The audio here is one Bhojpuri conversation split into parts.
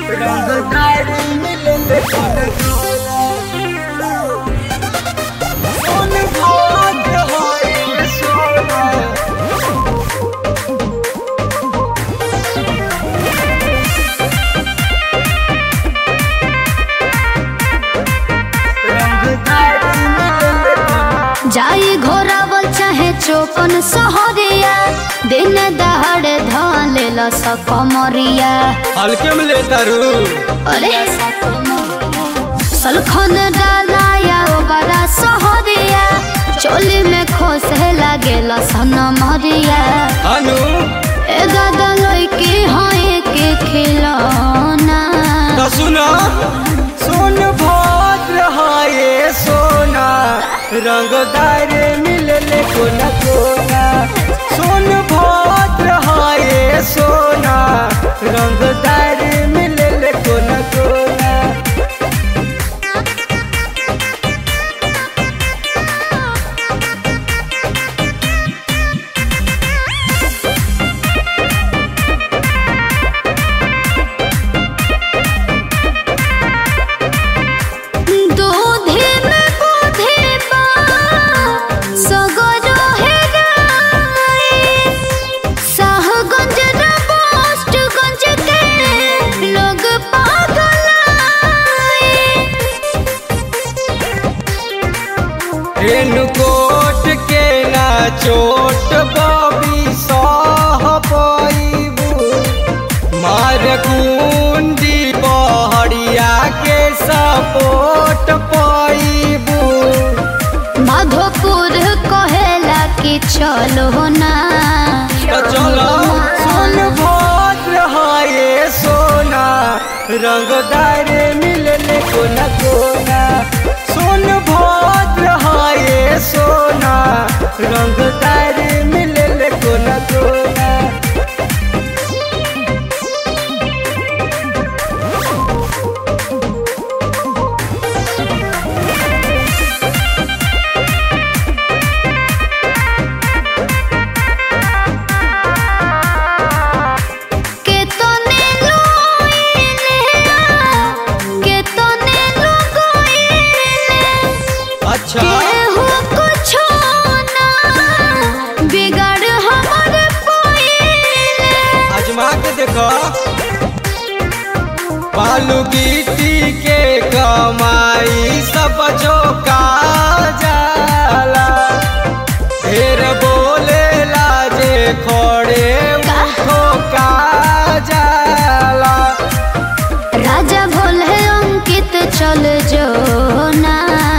रंगदारी मिलले कोना सोन भाग्य होए सोना जाई घोरावल चाहे चौपन सहरिया दिन दहाड़े धालेला सकमरिया हल्के में लेता रू अरे सलखन डालाया बड़ा सहरिया चोली में खोसे लागेला सनमरिया अनु ए दादा लइके हाय के खिलौना तो सुना सोन भद्र हाय सोना रंगदार मिलले कोना कोना सोन भद्र हाय सोना रंगदार मिलले कोना कोना कोट के ना चोट बबी सह पैबू मार कुंडी पहड़िया के सपोर्ट पैबू माधोपुर कहेला कि चलो ना चलो सोन भद्र हाय सोना रंगदार मिलले कोना कोना सोन भद्र हाय सोना रंगदार मिलले कोना कोना अच्छा कुछ ना बिगाड़ हमारे पहिले आजमा के देखो बालू गिट्टी के कमाई सब जो का जाला ढेर बोले लाजे खोड़े उठो का जाला राजा भोले अंकित चल जो ना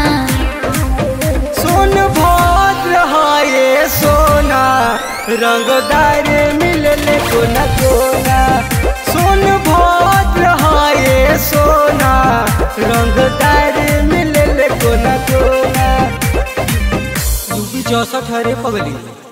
सोना रंगदार मिलले कोना कोना सोन भद्र हाय सोना रंगदार मिलले कोना कोना 64 पगली।